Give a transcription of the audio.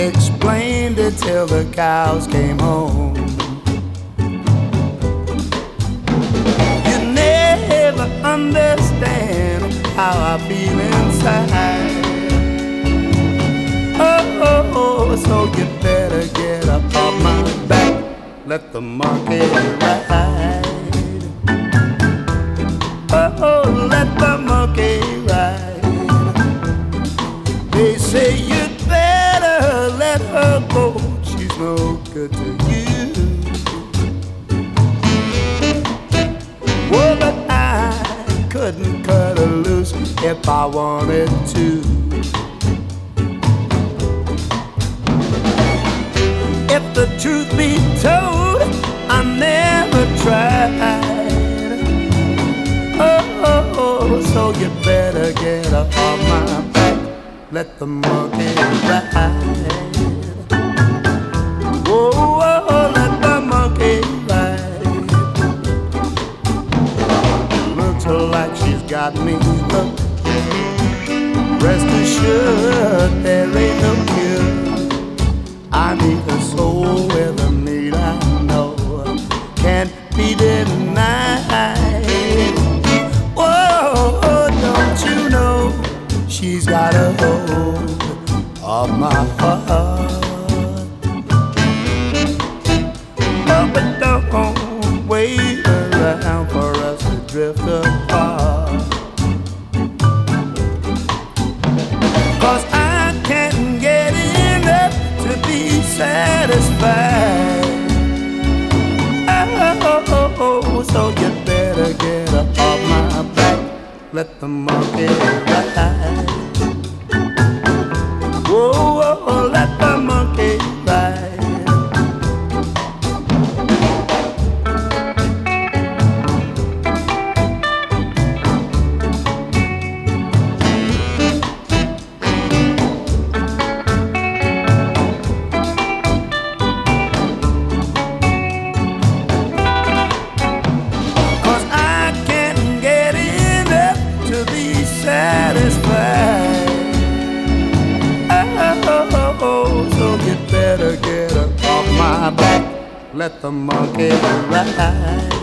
explained it till the cows came home. You never understand how I feel inside. Oh, so you better get up off my back, let the monkey ride. Oh, let the monkey ride. They say you'd better let her go, she's no good to you. Oh, but I couldn't cut her loose if I wanted to. If the truth be told, I never tried. Oh, so you better get up on my back, let the monkey ride. Oh, let the monkey ride. Looks like she's got me hooked. Rest assured there ain't no cure. I need her soul with a need I know can't be denied. Oh, don't you know she's got a hold of my heart. Oh, but don't wait around for us to drift apart, 'cause I can't get enough to be satisfied. Oh, so you better get up off my back, let the monkey ride. Oh, let the monkey ride. Satisfied. Oh, so you better get up off my back, let the monkey ride.